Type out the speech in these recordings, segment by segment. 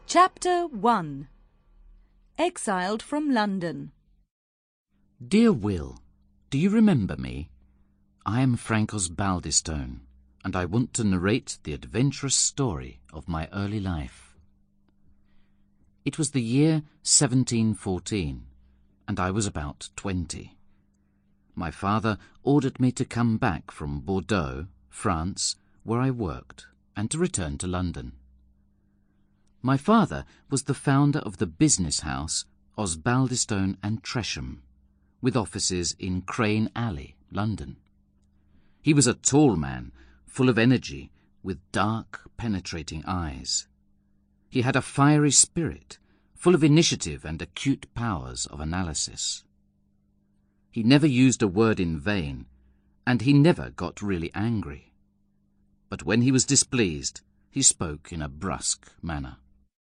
Chapter 1. Exiled from London. Dear Will, do you remember me? I am Frank Osbaldistone, and I want to narrate the adventurous story of my early life. It was the year 1714, and I was about 20. My father ordered me to come back from Bordeaux, France, where I worked, and to return to London. My father was the founder of the business house Osbaldistone and Tresham, with offices in Crane Alley, London. He was a tall man, full of energy, with dark, penetrating eyes. He had a fiery spirit, full of initiative and acute powers of analysis. He never used a word in vain, and he never got really angry. But when he was displeased, he spoke in a brusque manner.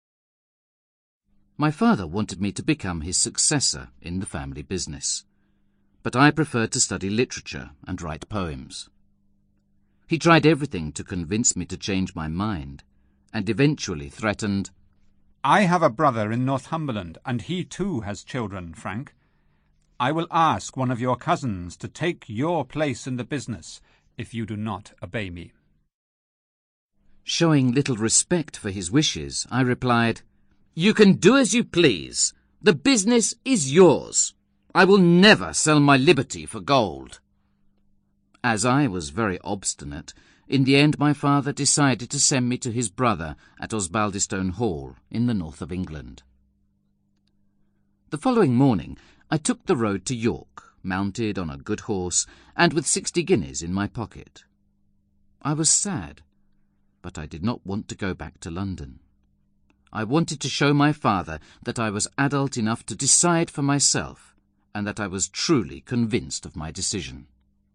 My father wanted me to become his successor in the family business, but I preferred to study literature and write poems. He tried everything to convince me to change my mind, and eventually threatened, "I have a brother in Northumberland, and he too has children, Frank. I will ask one of your cousins to take your place in the business if you do not obey me." Showing little respect for his wishes, I replied, "You can do as you please. The business is yours. I will never sell my liberty for gold." As I was very obstinate, in the end my father decided to send me to his brother at Osbaldistone Hall in the north of England. The following morning I took the road to York, mounted on a good horse, and with 60 guineas in my pocket. I was sad, but I did not want to go back to London. I wanted to show my father that I was adult enough to decide for myself, and that I was truly convinced of my decision.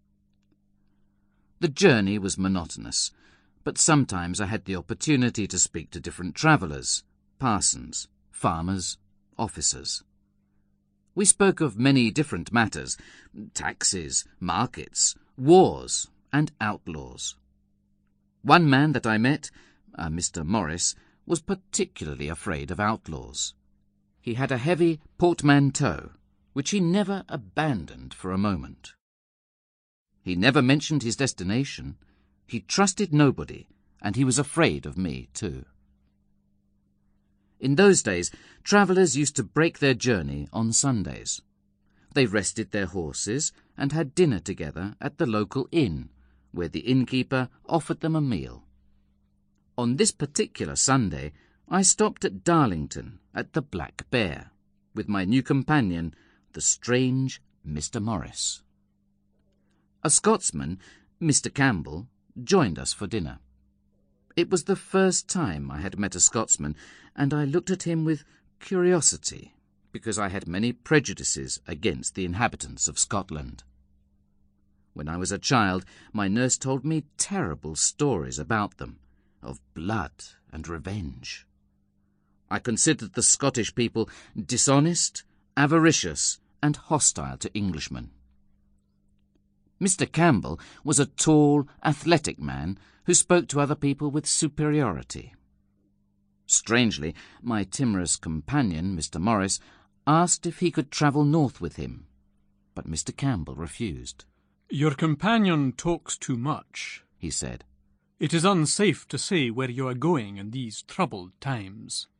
The journey was monotonous, but sometimes I had the opportunity to speak to different travellers, parsons, farmers, officers. We spoke of many different matters: taxes, markets, wars, and outlaws. One man that I met, Mr. Morris, was particularly afraid of outlaws. He had a heavy portmanteau, which he never abandoned for a moment. He never mentioned his destination. He trusted nobody, and he was afraid of me too. In those days, travellers used to break their journey on Sundays. They rested their horses and had dinner together at the local inn, where the innkeeper offered them a meal. On this particular Sunday, I stopped at Darlington at the Black Bear, with my new companion, the strange Mr. Morris. A Scotsman, Mr. Campbell, joined us for dinner. It was the first time I had met a Scotsman, and I looked at him with curiosity, because I had many prejudices against the inhabitants of Scotland. When I was a child, my nurse told me terrible stories about them, of blood and revenge. I considered the Scottish people dishonest, avaricious, and hostile to Englishmen. Mr. Campbell was a tall, athletic man who spoke to other people with superiority. Strangely, my timorous companion, Mr. Morris, asked if he could travel north with him, but Mr. Campbell refused. "Your companion talks too much," he said. "It is unsafe to say where you are going in these troubled times."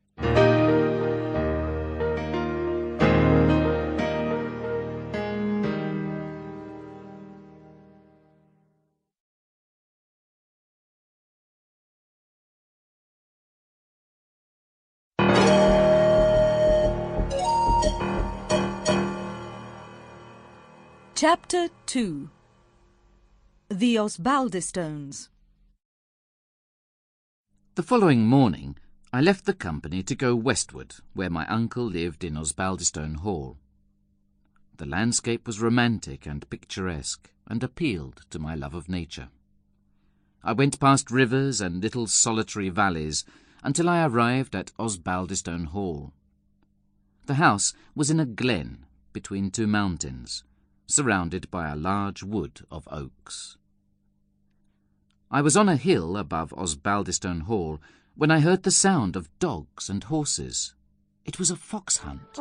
Chapter 2. The Osbaldistones. The following morning, I left the company to go westward, where my uncle lived in Osbaldistone Hall. The landscape was romantic and picturesque, and appealed to my love of nature. I went past rivers and little solitary valleys until I arrived at Osbaldistone Hall. The house was in a glen between two mountains, surrounded by a large wood of oaks. I was on a hill above Osbaldistone Hall when I heard the sound of dogs and horses. It was a fox hunt.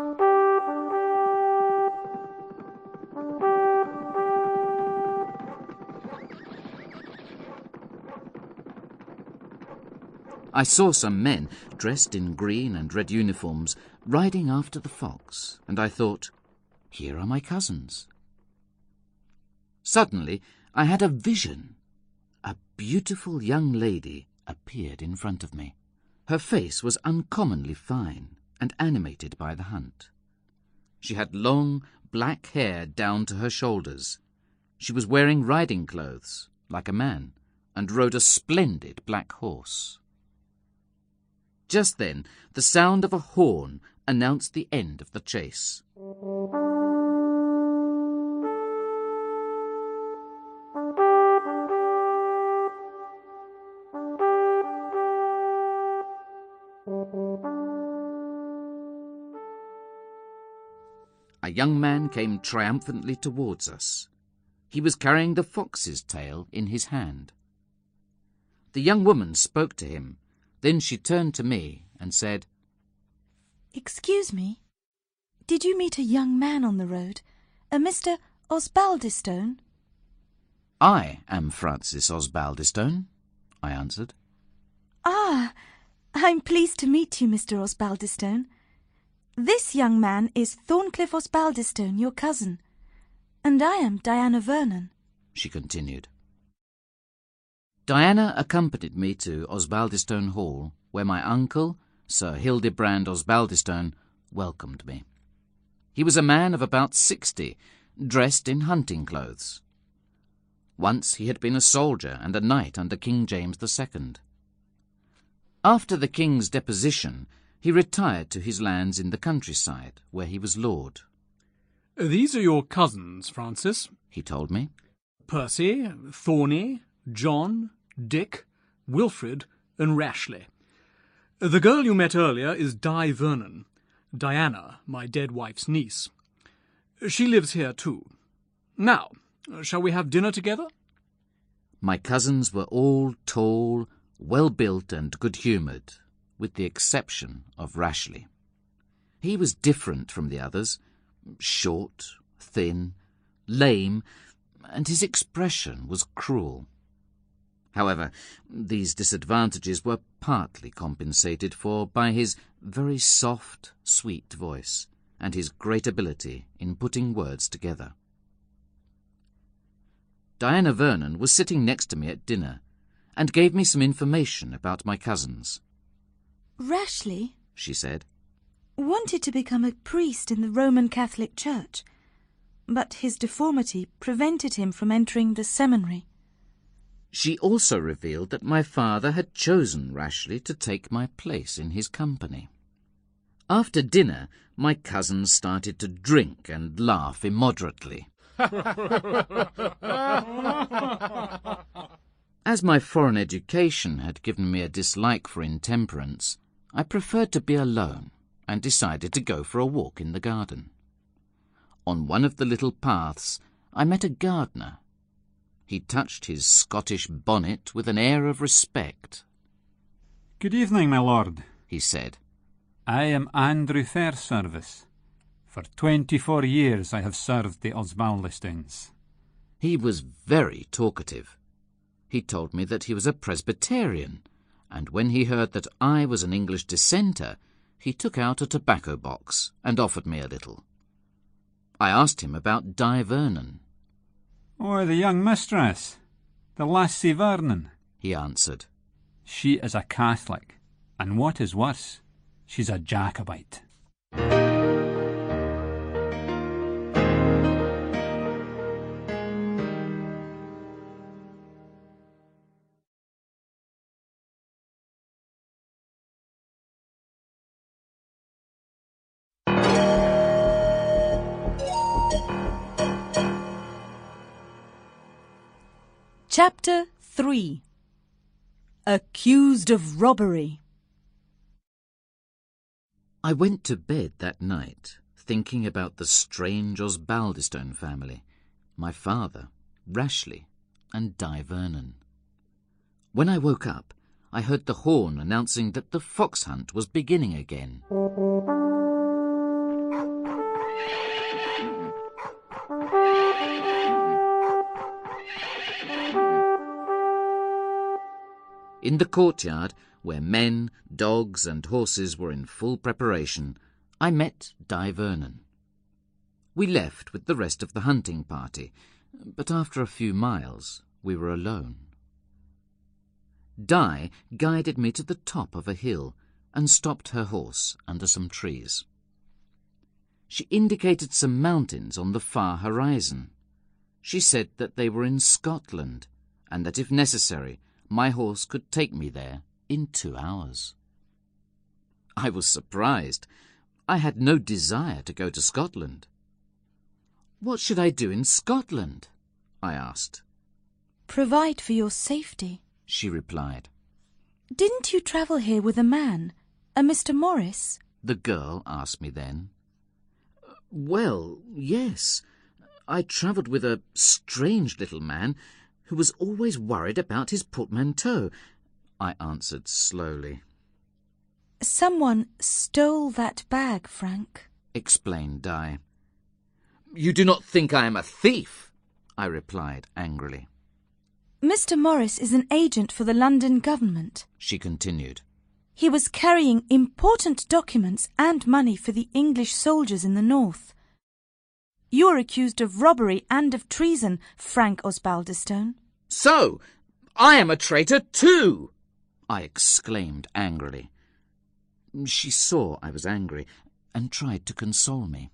I saw some men, dressed in green and red uniforms, riding after the fox, and I thought, here are my cousins. Suddenly, I had a vision. A beautiful young lady appeared in front of me. Her face was uncommonly fine and animated by the hunt. She had long, black hair down to her shoulders. She was wearing riding clothes, like a man, and rode a splendid black horse. Just then, the sound of a horn announced the end of the chase. A young man came triumphantly towards us. He was carrying the fox's tail in his hand. The young woman spoke to him. Then she turned to me and said, "Excuse me, did you meet a young man on the road, a Mr. Osbaldistone?" "I am Francis Osbaldistone," I answered. "Ah, I'm pleased to meet you, Mr. Osbaldistone. This young man is Thorncliffe Osbaldistone, your cousin, and I am Diana Vernon," she continued. Diana accompanied me to Osbaldistone Hall, where my uncle, Sir Hildebrand Osbaldistone, welcomed me. He was a man of about 60, dressed in hunting clothes. Once he had been a soldier and a knight under King James II. After the king's deposition, he retired to his lands in the countryside, where he was lord. "These are your cousins, Francis," he told me. "Percy, Thorny, John, Dick, Wilfred, and Rashleigh. The girl you met earlier is Di Vernon, Diana, my dead wife's niece. She lives here too. Now, shall we have dinner together?" My cousins were all tall, well-built and good-humoured, with the exception of Rashleigh. He was different from the others, short, thin, lame, and his expression was cruel. However, these disadvantages were partly compensated for by his very soft, sweet voice and his great ability in putting words together. Diana Vernon was sitting next to me at dinner and gave me some information about my cousins. "Rashleigh," she said, "wanted to become a priest in the Roman Catholic Church, but his deformity prevented him from entering the seminary." She also revealed that my father had chosen Rashleigh to take my place in his company. After dinner, my cousins started to drink and laugh immoderately. As my foreign education had given me a dislike for intemperance, I preferred to be alone and decided to go for a walk in the garden. On one of the little paths, I met a gardener. He touched his Scottish bonnet with an air of respect. "Good evening, my lord," he said. "I am Andrew Fairservice. For 24 years I have served the Osbaldistones." He was very talkative. He told me that he was a Presbyterian, and when he heard that I was an English dissenter, he took out a tobacco box and offered me a little. I asked him about Di Vernon. "Oh, the young mistress, the lassie Vernon," he answered. "She is a Catholic, and what is worse, she's a Jacobite." Chapter 3. Accused of robbery. I went to bed that night thinking about the strange Osbaldistone family, my father, Rashleigh, and Di Vernon. When I woke up, I heard the horn announcing that the fox hunt was beginning again. In the courtyard, where men, dogs and horses were in full preparation, I met Di Vernon. We left with the rest of the hunting party, but after a few miles we were alone. Di guided me to the top of a hill and stopped her horse under some trees. She indicated some mountains on the far horizon. She said that they were in Scotland, and that if necessary, my horse could take me there in 2 hours. I was surprised. I had no desire to go to Scotland. "What should I do in Scotland?" I asked. "Provide for your safety," she replied. "Didn't you travel here with a man, a Mr. Morris?" The girl asked me then. "Well, yes. I travelled with a strange little man who was always worried about his portmanteau," I answered slowly. "Someone stole that bag, Frank," explained Di. "You do not think I am a thief?" I replied angrily. "Mr. Morris is an agent for the London government," she continued. "He was carrying important documents and money for the English soldiers in the north. You are accused of robbery and of treason, Frank Osbaldistone." "So, I am a traitor too!" I exclaimed angrily. She saw I was angry and tried to console me.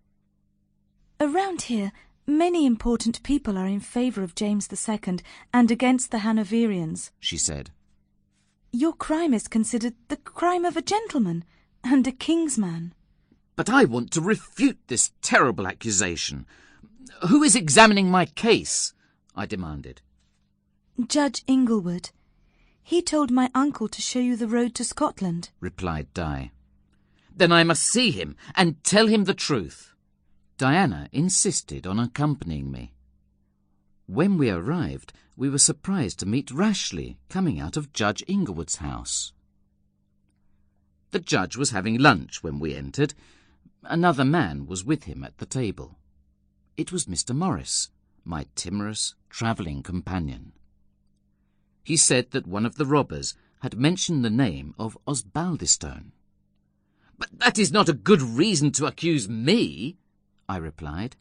"Around here, many important people are in favour of James II and against the Hanoverians," she said. "Your crime is considered the crime of a gentleman and a king's man." "But I want to refute this terrible accusation. Who is examining my case?" I demanded. "Judge Inglewood. He told my uncle to show you the road to Scotland," replied Di. "Then I must see him and tell him the truth." Diana insisted on accompanying me. When we arrived, we were surprised to meet Rashleigh coming out of Judge Inglewood's house. The judge was having lunch when we entered. Another man was with him at the table. It was Mr. Morris, my timorous travelling companion. He said that one of the robbers had mentioned the name of Osbaldistone. "But that is not a good reason to accuse me," I replied.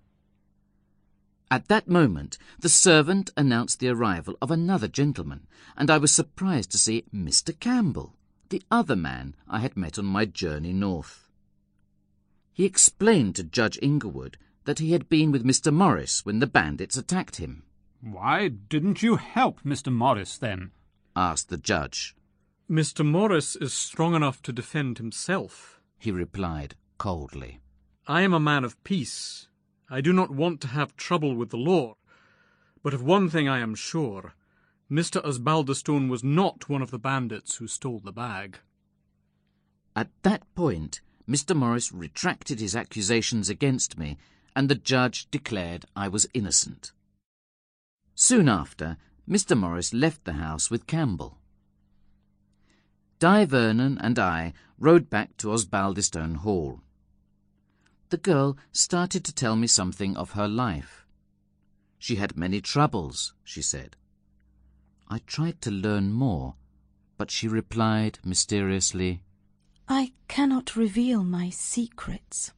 At that moment, the servant announced the arrival of another gentleman, and I was surprised to see Mr. Campbell, the other man I had met on my journey north. He explained to Judge Inglewood that he had been with Mr. Morris when the bandits attacked him. "Why didn't you help Mr. Morris, then?" asked the judge. "Mr. Morris is strong enough to defend himself," he replied coldly. "I am a man of peace. I do not want to have trouble with the law. But of one thing I am sure. Mr. Osbaldistone was not one of the bandits who stole the bag." At that point, Mr. Morris retracted his accusations against me, and the judge declared I was innocent. Soon after, Mr. Morris left the house with Campbell. Di Vernon and I rode back to Osbaldistone Hall. The girl started to tell me something of her life. She had many troubles, she said. I tried to learn more, but she replied mysteriously, "I cannot reveal my secrets."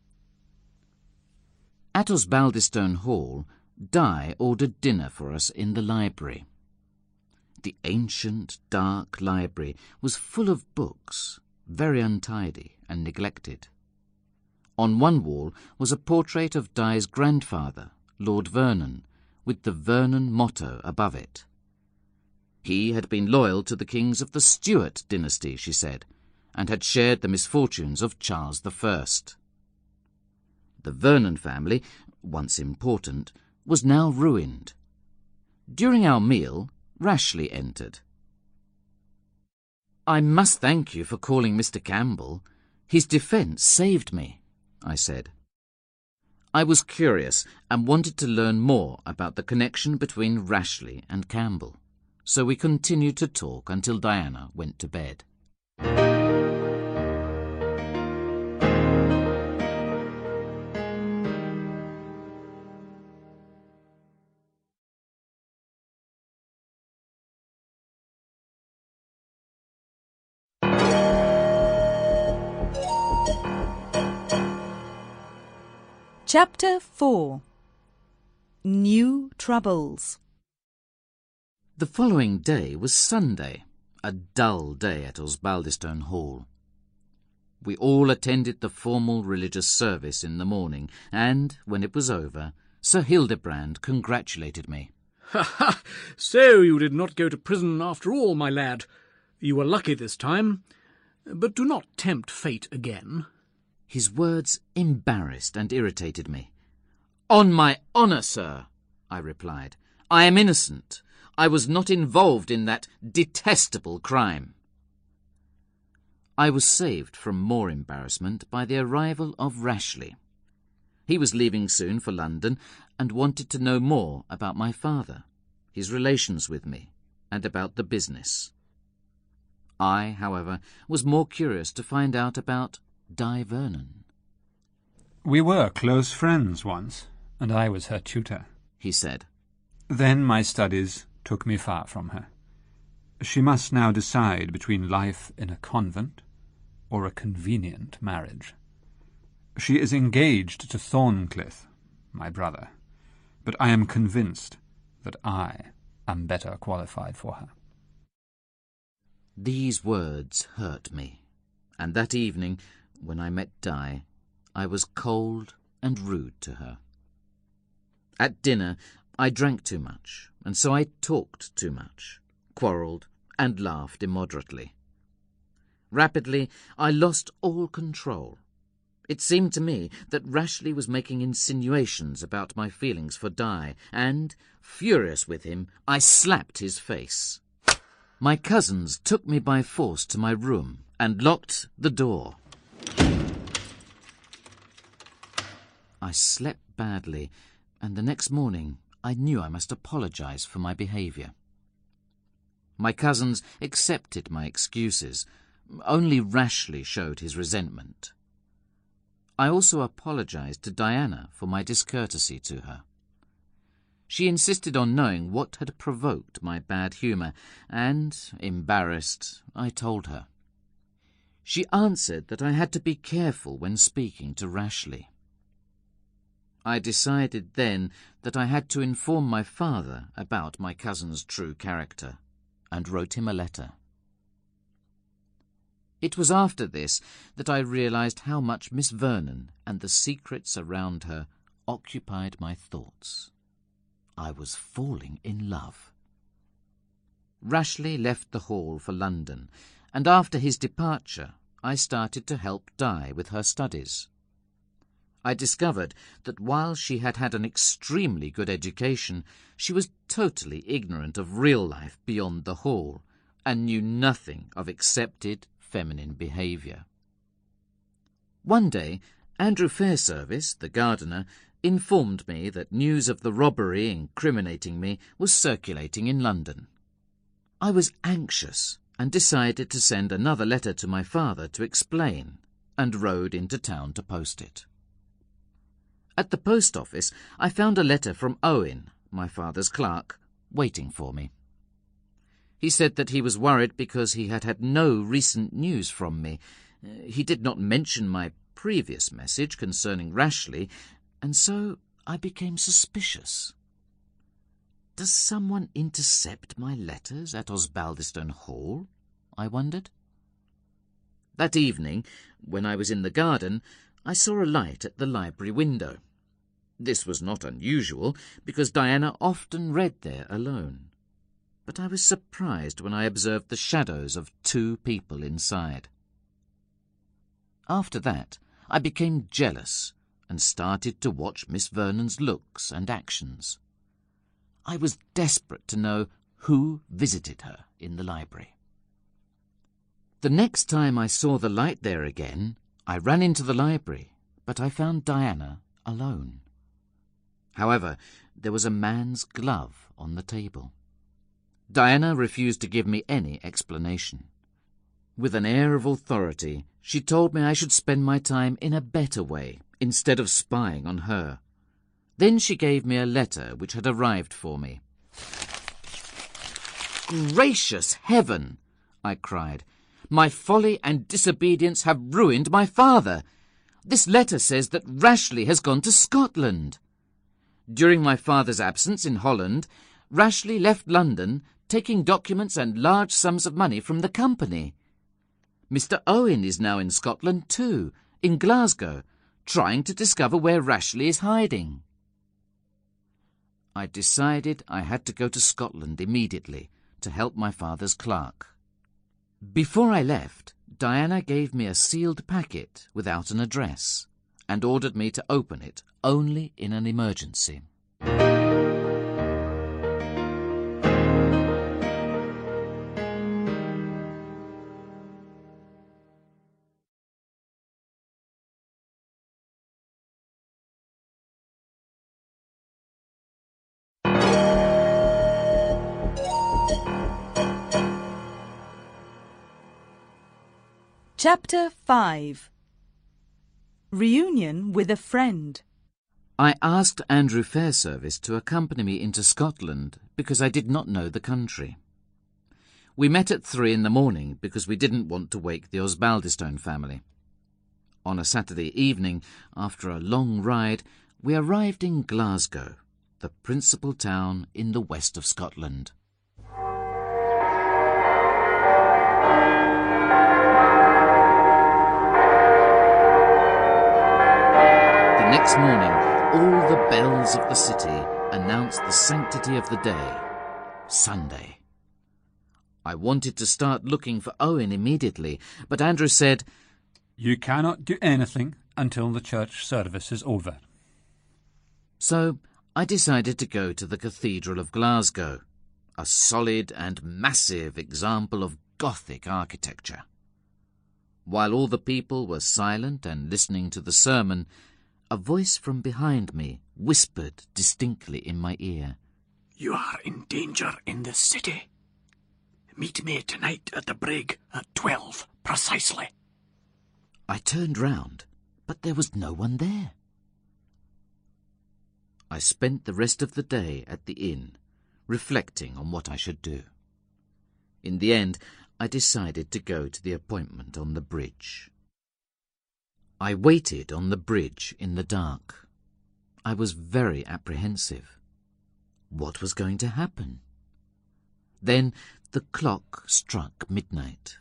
At Osbaldistone Hall, Di ordered dinner for us in the library. The ancient, dark library was full of books, very untidy and neglected. On one wall was a portrait of Di's grandfather, Lord Vernon, with the Vernon motto above it. He had been loyal to the kings of the Stuart dynasty, she said, and had shared the misfortunes of Charles I. The Vernon family, once important, was now ruined. During our meal, Rashleigh entered. "I must thank you for calling Mr. Campbell. His defence saved me," I said. I was curious and wanted to learn more about the connection between Rashleigh and Campbell, so we continued to talk until Diana went to bed. Chapter 4. New Troubles. The following day was Sunday, a dull day at Osbaldistone Hall. We all attended the formal religious service in the morning, and, when it was over, Sir Hildebrand congratulated me. "Ha ha! So you did not go to prison after all, my lad. You were lucky this time, but do not tempt fate again." His words embarrassed and irritated me. "On my honour, sir," I replied, "I am innocent. I was not involved in that detestable crime." I was saved from more embarrassment by the arrival of Rashleigh. He was leaving soon for London and wanted to know more about my father, his relations with me, and about the business. I, however, was more curious to find out about Di Vernon. "We were close friends once, and I was her tutor," he said. "Then my studies took me far from her. She must now decide between life in a convent or a convenient marriage. She is engaged to Thorncliff, my brother, but I am convinced that I am better qualified for her." These words hurt me, and that evening, when I met Di, I was cold and rude to her. At dinner, I drank too much, and so I talked too much, quarrelled, and laughed immoderately. Rapidly, I lost all control. It seemed to me that Rashleigh was making insinuations about my feelings for Di, and, furious with him, I slapped his face. My cousins took me by force to my room and locked the door. I slept badly, and the next morning I knew I must apologize for my behaviour. My cousins accepted my excuses. Only Rashleigh showed his resentment. I also apologized to Diana for my discourtesy to her. She insisted on knowing what had provoked my bad humour, and, embarrassed, I told her. She answered that I had to be careful when speaking to Rashleigh. I decided then that I had to inform my father about my cousin's true character, and wrote him a letter. It was after this that I realized how much Miss Vernon and the secrets around her occupied my thoughts. I was falling in love. Rashleigh left the Hall for London, and after his departure I started to help Di with her studies. I discovered that while she had had an extremely good education, she was totally ignorant of real life beyond the Hall, and knew nothing of accepted feminine behaviour. One day, Andrew Fairservice, the gardener, informed me that news of the robbery incriminating me was circulating in London. I was anxious and decided to send another letter to my father to explain, and rode into town to post it. At the post office I found a letter from Owen, my father's clerk, waiting for me. He said that he was worried because he had had no recent news from me. He did not mention my previous message concerning Rashleigh, and so I became suspicious. Does someone intercept my letters at Osbaldistone Hall? I wondered. That evening, when I was in the garden, I saw a light at the library window. This was not unusual, because Diana often read there alone. But I was surprised when I observed the shadows of 2 people inside. After that, I became jealous and started to watch Miss Vernon's looks and actions. I was desperate to know who visited her in the library. The next time I saw the light there again, I ran into the library, but I found Diana alone. However, there was a man's glove on the table. Diana refused to give me any explanation. With an air of authority, she told me I should spend my time in a better way, instead of spying on her. Then she gave me a letter which had arrived for me. "Gracious heaven!" I cried. "My folly and disobedience have ruined my father. This letter says that Rashleigh has gone to Scotland. During my father's absence in Holland, Rashleigh left London, taking documents and large sums of money from the company. Mr. Owen is now in Scotland too, in Glasgow, trying to discover where Rashleigh is hiding." I decided I had to go to Scotland immediately to help my father's clerk. Before I left, Diana gave me a sealed packet without an address and ordered me to open it only in an emergency. Chapter 5. Reunion with a Friend. I asked Andrew Fairservice to accompany me into Scotland because I did not know the country. We met at 3 in the morning because we didn't want to wake the Osbaldistone family. On a Saturday evening, after a long ride, we arrived in Glasgow, the principal town in the west of Scotland. The next morning, all the bells of the city announced the sanctity of the day, Sunday. I wanted to start looking for Owen immediately, but Andrew said, "You cannot do anything until the church service is over." So I decided to go to the Cathedral of Glasgow, a solid and massive example of Gothic architecture. While all the people were silent and listening to the sermon, a voice from behind me whispered distinctly in my ear, "You are in danger in this city. Meet me tonight at the brig at 12 precisely." I turned round, but there was no one there. I spent the rest of the day at the inn, reflecting on what I should do. In the end, I decided to go to the appointment on the bridge. I waited on the bridge in the dark. I was very apprehensive. What was going to happen? Then the clock struck midnight.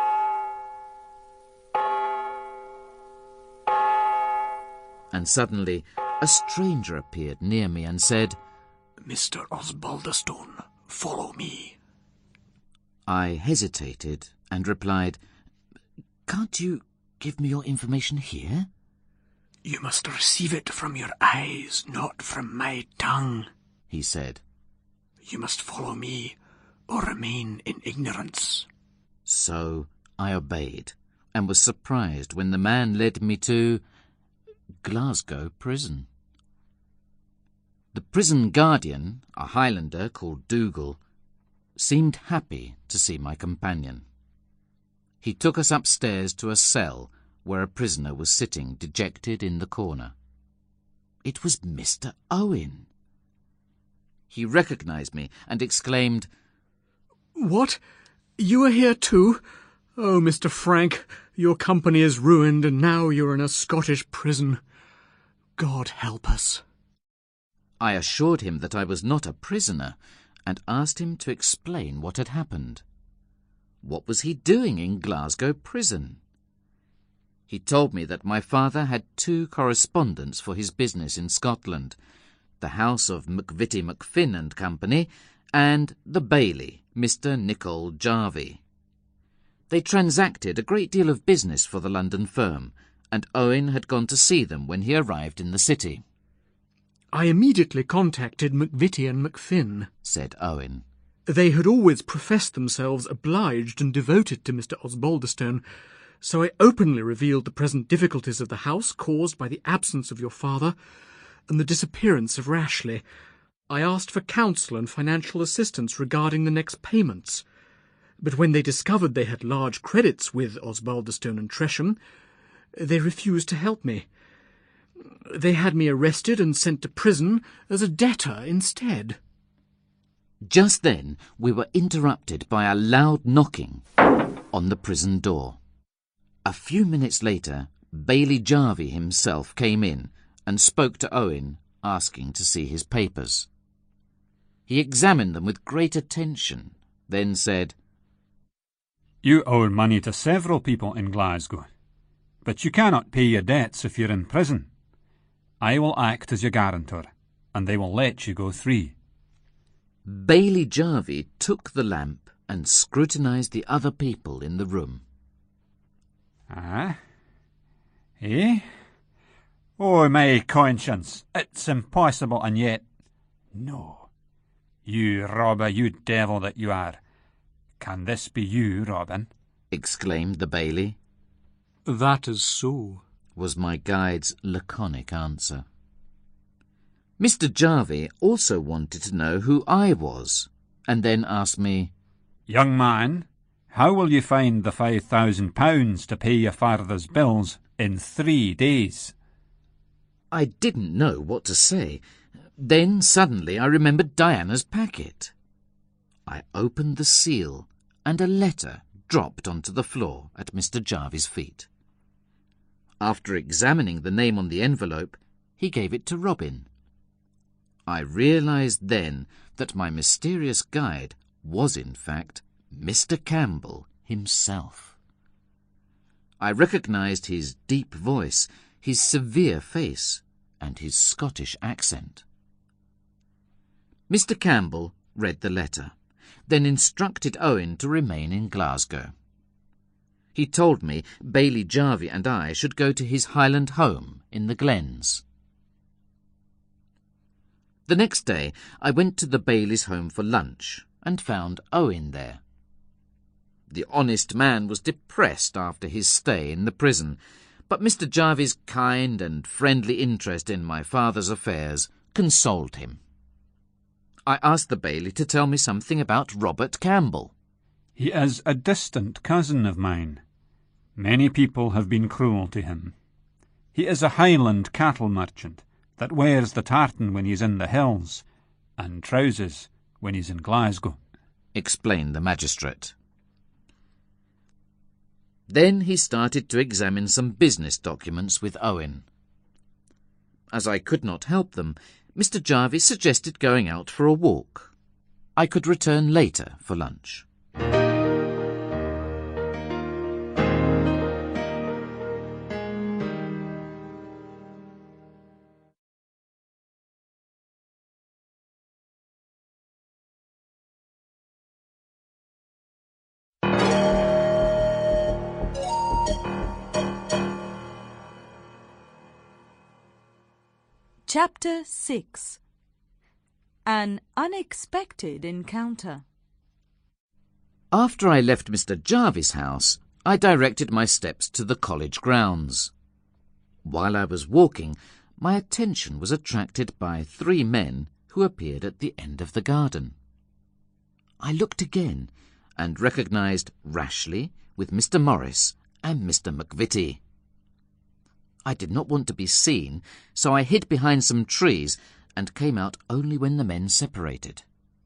And suddenly a stranger appeared near me and said, "Mr. Osbaldistone, follow me." I hesitated and replied, "Can't you give me your information here?" "You must receive it from your eyes, not from my tongue," he said. "You must follow me or remain in ignorance." So I obeyed and was surprised when the man led me to Glasgow prison. The prison guardian, a Highlander called Dougal, seemed happy to see my companion. He took us upstairs to a cell where a prisoner was sitting dejected in the corner. It was Mr. Owen. He recognized me and exclaimed, "What? You are here too? Oh, Mr. Frank, your company is ruined, and now you're in a Scottish prison. God help us." I assured him that I was not a prisoner and asked him to explain what had happened. What was he doing in Glasgow prison? He told me that my father had 2 correspondents for his business in Scotland, the house of McVitie McFinn and Company, and the baillie, Mr. Nicol Jarvie. They transacted a great deal of business for the London firm, and Owen had gone to see them when he arrived in the city. "I immediately contacted McVitie and McFinn," said Owen. "They had always professed themselves obliged and devoted to Mr. Osbaldistone, so I openly revealed the present difficulties of the house caused by the absence of your father and the disappearance of Rashleigh. I asked for counsel and financial assistance regarding the next payments. But when they discovered they had large credits with Osbaldistone and Tresham, they refused to help me. They had me arrested and sent to prison as a debtor instead. Just then we were interrupted by a loud knocking on the prison door. A few minutes later, Bailey Jarvie himself came in and spoke to Owen, asking to see his papers. He examined them with great attention, then said, "You owe money to several people in Glasgow, but you cannot pay your debts if you're in prison. I will act as your guarantor, and they will let you go free." Bailey Jarvie took the lamp and scrutinised the other people in the room. "Ah? Eh? Oh, my conscience, it's impossible, and yet... No. You robber, you devil that you are. Can this be you, Robin?" exclaimed the Bailey. "That is so," was my guide's laconic answer. Mr. Jarvie also wanted to know who I was, and then asked me, "Young man, how will you find the £5,000 to pay your father's bills in 3 days?" I didn't know what to say. Then suddenly I remembered Diana's packet. I opened the seal, and a letter dropped onto the floor at Mr. Jarvie's feet. After examining the name on the envelope, he gave it to Robin. I realised then that my mysterious guide was in fact Mr. Campbell himself. I recognised his deep voice, his severe face, and his Scottish accent. Mr. Campbell read the letter, then instructed Owen to remain in Glasgow. He told me Bailey Jarvie and I should go to his Highland home in the Glens. The next day I went to the Bailey's home for lunch and found Owen there. The honest man was depressed after his stay in the prison, but Mr. Jarvie's kind and friendly interest in my father's affairs consoled him. I asked the Bailey to tell me something about Robert Campbell. "He is a distant cousin of mine. Many people have been cruel to him. He is a Highland cattle merchant that wears the tartan when he's in the hills, and trousers when he's in Glasgow," explained the magistrate. Then he started to examine some business documents with Owen. As I could not help them, Mr. Jarvie suggested going out for a walk. I could return later for lunch. Chapter 6. An Unexpected Encounter. After I left Mr. Jarvie's house, I directed my steps to the college grounds. While I was walking, my attention was attracted by 3 men who appeared at the end of the garden. I looked again and recognised Rashleigh with Mr. Morris and Mr. McVitie. I did not want to be seen, so I hid behind some trees and came out only when the men separated.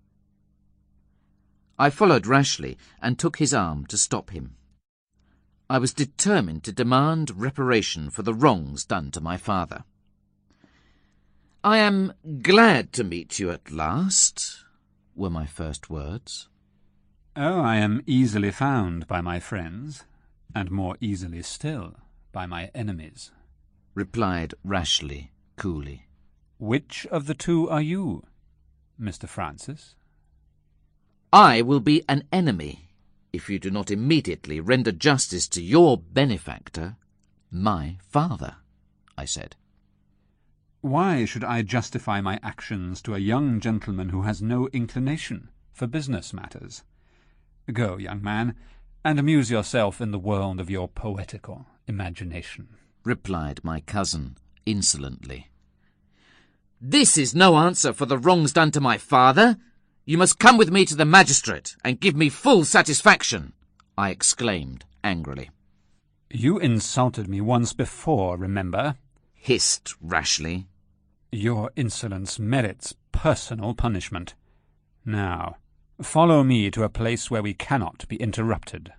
I followed Rashleigh and took his arm to stop him. I was determined to demand reparation for the wrongs done to my father. "I am glad to meet you at last," were my first words. "Oh, I am easily found by my friends, and more easily still by my enemies," replied Rashleigh coolly. "Which of the two are you, Mr. Francis?" "I will be an enemy if you do not immediately render justice to your benefactor, my father," I said. "Why should I justify my actions to a young gentleman who has no inclination for business matters? Go, young man, and amuse yourself in the world of your poetical imagination," replied my cousin insolently. "This is no answer for the wrongs done to my father. You must come with me to the magistrate and give me full satisfaction," I exclaimed angrily. "You insulted me once before, remember?" hissed Rashleigh. "Your insolence merits personal punishment. Now, follow me to a place where we cannot be interrupted."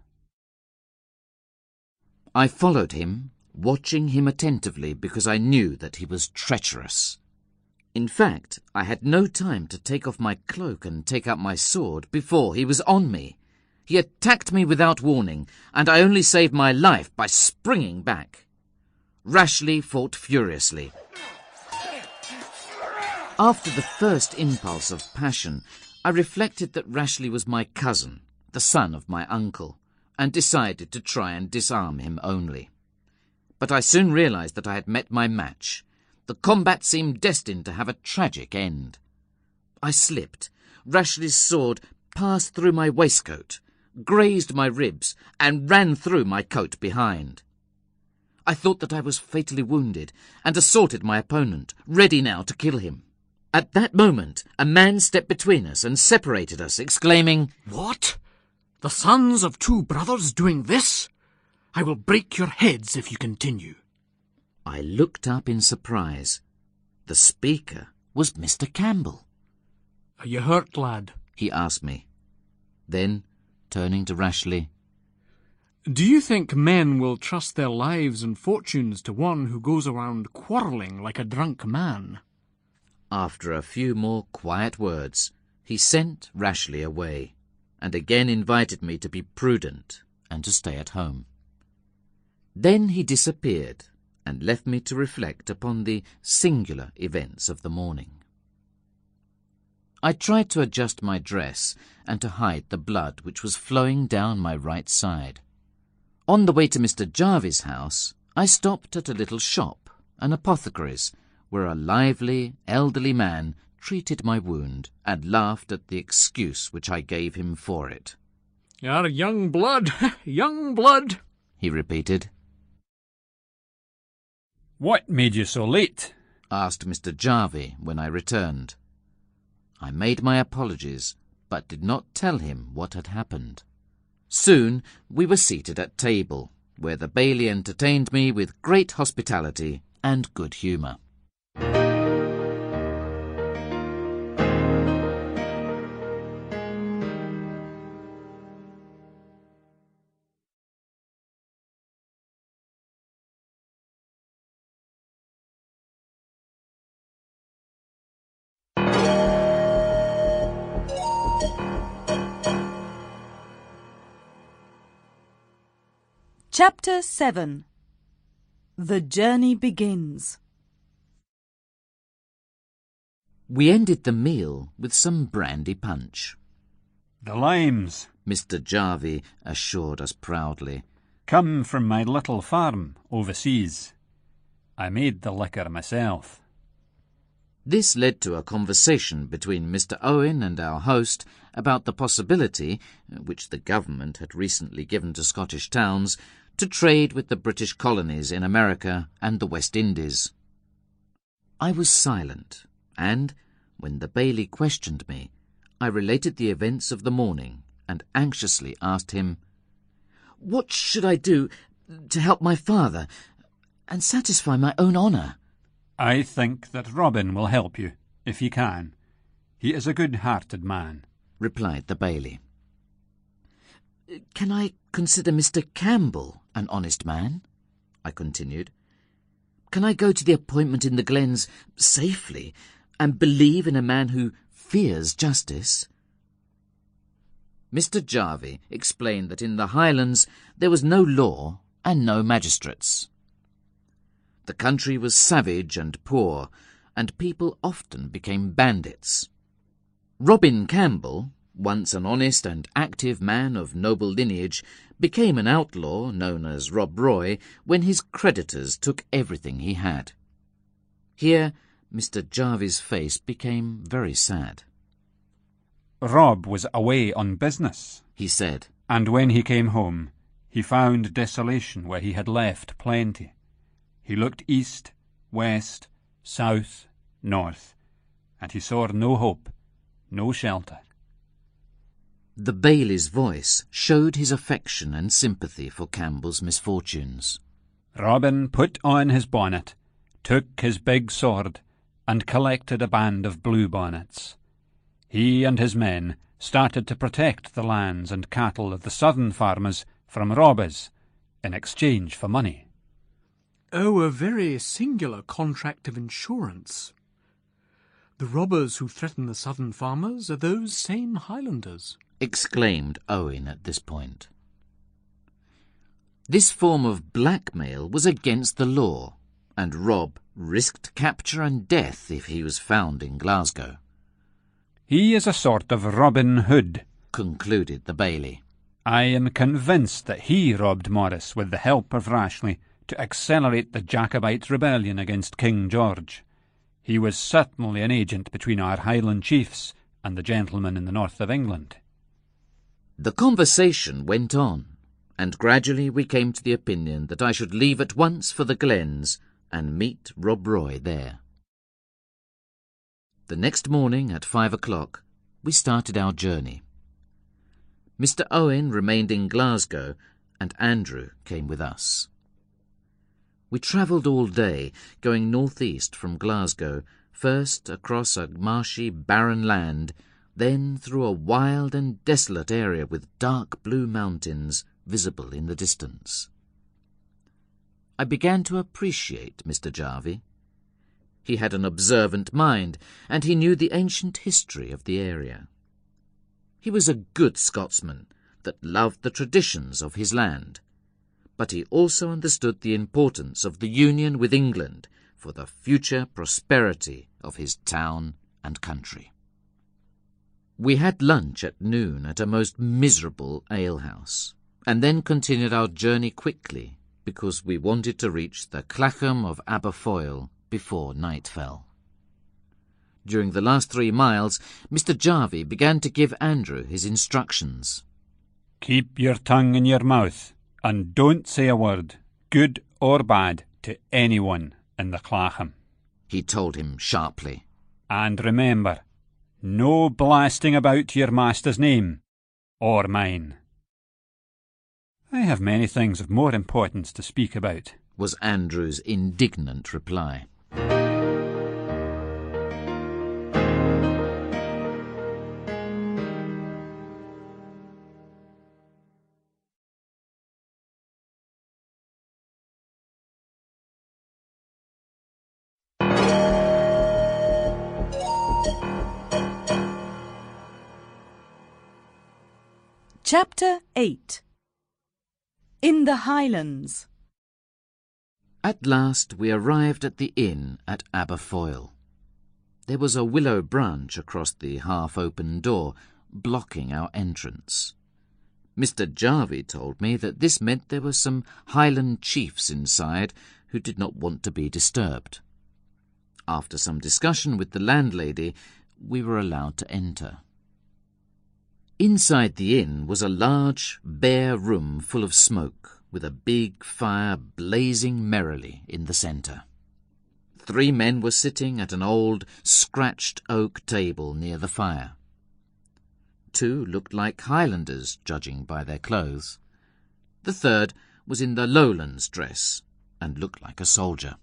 I followed him, watching him attentively because I knew that he was treacherous. In fact, I had no time to take off my cloak and take out my sword before he was on me. He attacked me without warning, and I only saved my life by springing back. Rashleigh fought furiously. After the first impulse of passion, I reflected that Rashleigh was my cousin, the son of my uncle, and decided to try and disarm him only. But I soon realised that I had met my match. The combat seemed destined to have a tragic end. I slipped. Rashleigh's sword passed through my waistcoat, grazed my ribs, and ran through my coat behind. I thought that I was fatally wounded, and assaulted my opponent, ready now to kill him. At that moment, a man stepped between us and separated us, exclaiming, "What? The sons of two brothers doing this? I will break your heads if you continue." I looked up in surprise. The speaker was Mr. Campbell. "Are you hurt, lad?" he asked me. Then, turning to Rashleigh, "Do you think men will trust their lives and fortunes to one who goes around quarrelling like a drunk man?" After a few more quiet words, he sent Rashleigh away, and again invited me to be prudent and to stay at home. Then he disappeared, and left me to reflect upon the singular events of the morning. I tried to adjust my dress and to hide the blood which was flowing down my right side. On the way to Mr. Jarvie's house, I stopped at a little shop, an apothecary's, where a lively, elderly man treated my wound and laughed at the excuse which I gave him for it. "You're young blood, young blood," he repeated. "What made you so late?" asked Mr. Jarvie when I returned. I made my apologies, but did not tell him what had happened. Soon we were seated at table, where the baillie entertained me with great hospitality and good humour. Chapter 7. The Journey Begins. We ended the meal with some brandy punch. "The limes," Mr. Jarvie assured us proudly, "come from my little farm overseas. I made the liquor myself." This led to a conversation between Mr. Owen and our host about the possibility, which the government had recently given to Scottish towns, to trade with the British colonies in America and the West Indies. I was silent, and, when the baillie questioned me, I related the events of the morning and anxiously asked him, "What should I do to help my father and satisfy my own honour?" "I think that Robin will help you, if he can. He is a good-hearted man," replied the baillie. "Can I consider Mr. Campbell an honest man?" I continued. "Can I go to the appointment in the Glens safely and believe in a man who fears justice?" Mr. Jarvie explained that in the Highlands there was no law and no magistrates. The country was savage and poor, and people often became bandits. Robin Campbell, once an honest and active man of noble lineage, became an outlaw known as Rob Roy when his creditors took everything he had. Here Mr. Jarvie's face became very sad. "Rob was away on business," he said, "and when he came home, he found desolation where he had left plenty. He looked east, west, south, north, and he saw no hope, no shelter. The bailie's voice showed his affection and sympathy for Campbell's misfortunes. Robin put on his bonnet, took his big sword, and collected a band of bluebonnets. He and his men started to protect the lands and cattle of the southern farmers from robbers in exchange for money. Oh, a very singular contract of insurance. The robbers who threaten the southern farmers are those same Highlanders, exclaimed Owen at this point. This form of blackmail was against the law, and Rob risked capture and death if he was found in Glasgow. He is a sort of Robin Hood, concluded the bailie. I am convinced that he robbed Morris with the help of Rashleigh to accelerate the Jacobite rebellion against King George. He was certainly an agent between our Highland chiefs and the gentlemen in the north of England. The conversation went on, and gradually we came to the opinion that I should leave at once for the Glens and meet Rob Roy there. The next morning at 5 o'clock we started our journey. Mr. Owen remained in Glasgow, and Andrew came with us. We travelled all day, going northeast from Glasgow, first across a marshy, barren land, then through a wild and desolate area with dark blue mountains visible in the distance. I began to appreciate Mr. Jarvie. He had an observant mind, and he knew the ancient history of the area. He was a good Scotsman that loved the traditions of his land, but he also understood the importance of the union with England for the future prosperity of his town and country. We had lunch at noon at a most miserable alehouse, and then continued our journey quickly because we wanted to reach the Clachan of Aberfoyle before night fell. During the last 3 miles, Mr. Jarvie began to give Andrew his instructions. Keep your tongue in your mouth, and don't say a word, good or bad, to anyone in the Clachan, he told him sharply. And remember, no blasting about your master's name, or mine. I have many things of more importance to speak about, was Andrew's indignant reply. Chapter 8. In the Highlands. At last we arrived at the inn at Aberfoyle. There was a willow branch across the half-open door, blocking our entrance. Mr. Jarvie told me that this meant there were some Highland chiefs inside who did not want to be disturbed. After some discussion with the landlady, we were allowed to enter. Inside the inn was a large, bare room full of smoke, with a big fire blazing merrily in the centre. 3 men were sitting at an old, scratched oak table near the fire. 2 looked like Highlanders, judging by their clothes. The 3rd was in the Lowlands dress, and looked like a soldier.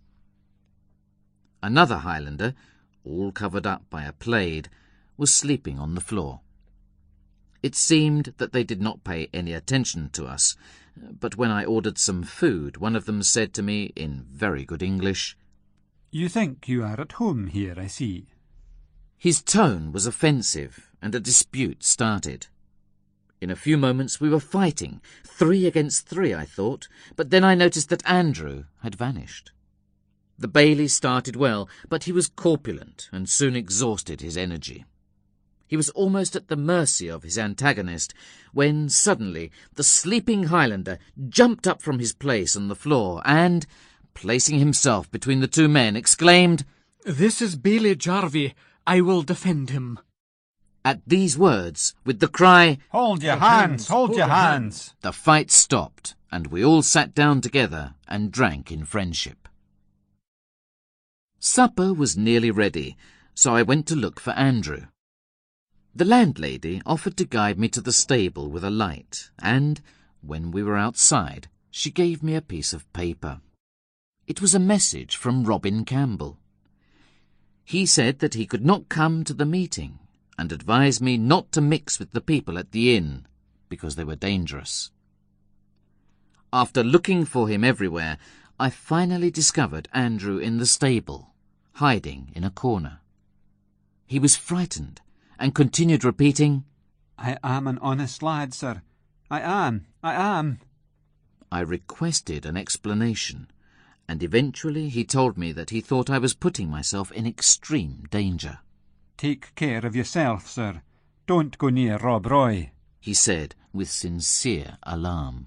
Another Highlander, all covered up by a plaid, was sleeping on the floor. It seemed that they did not pay any attention to us, but when I ordered some food, one of them said to me in very good English, You think you are at home here, I see. His tone was offensive, and a dispute started. In a few moments we were fighting, 3 against 3, I thought, but then I noticed that Andrew had vanished. The bailie started well, but he was corpulent and soon exhausted his energy. He was almost at the mercy of his antagonist, when suddenly the sleeping Highlander jumped up from his place on the floor and, placing himself between the 2 men, exclaimed, "This is Bailie Jarvie. I will defend him." At these words, with the cry, Hold your hands, hold your hands, the fight stopped, and we all sat down together and drank in friendship. Supper was nearly ready, so I went to look for Andrew. The landlady offered to guide me to the stable with a light, and, when we were outside, she gave me a piece of paper. It was a message from Robin Campbell. He said that he could not come to the meeting, and advised me not to mix with the people at the inn, because they were dangerous. After looking for him everywhere, I finally discovered Andrew in the stable, hiding in a corner. He was frightened, and continued repeating, "I am an honest lad, sir. I am. I requested an explanation, and eventually he told me that he thought I was putting myself in extreme danger. Take care of yourself, sir. Don't go near Rob Roy, he said with sincere alarm.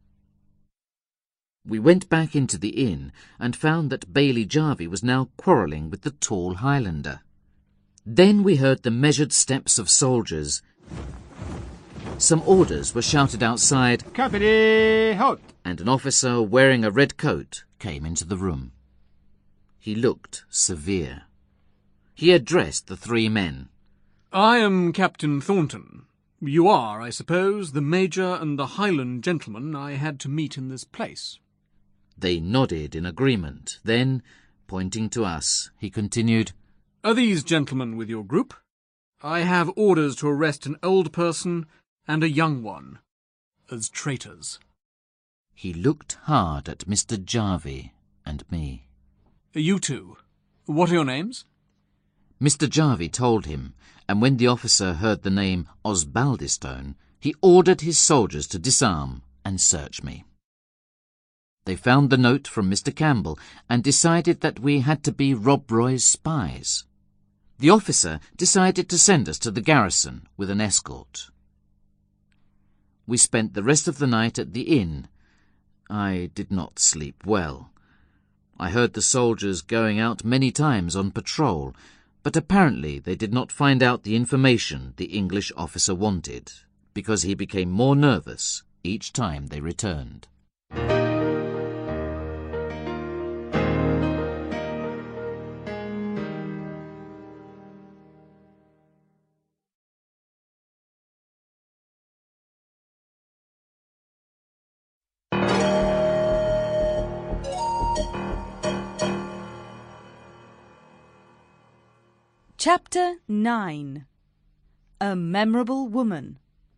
We went back into the inn and found that Bailey Jarvie was now quarrelling with the tall Highlander. Then we heard the measured steps of soldiers. Some orders were shouted outside, "Company, halt!" and an officer wearing a red coat came into the room. He looked severe. He addressed the three men. "I am Captain Thornton. You are, I suppose, the Major and the Highland gentleman I had to meet in this place." They nodded in agreement. Then, pointing to us, he continued, "Are these gentlemen with your group? I have orders to arrest an old person and a young one as traitors." He looked hard at Mr. Jarvie and me. "You two, what are your names?" Mr. Jarvie told him, and when the officer heard the name Osbaldistone, he ordered his soldiers to disarm and search me. They found the note from Mr. Campbell and decided that we had to be Rob Roy's spies. The officer decided to send us to the garrison with an escort. We spent the rest of the night at the inn. I did not sleep well. I heard the soldiers going out many times on patrol, but apparently they did not find out the information the English officer wanted, because he became more nervous each time they returned. Chapter 9. A Memorable Woman.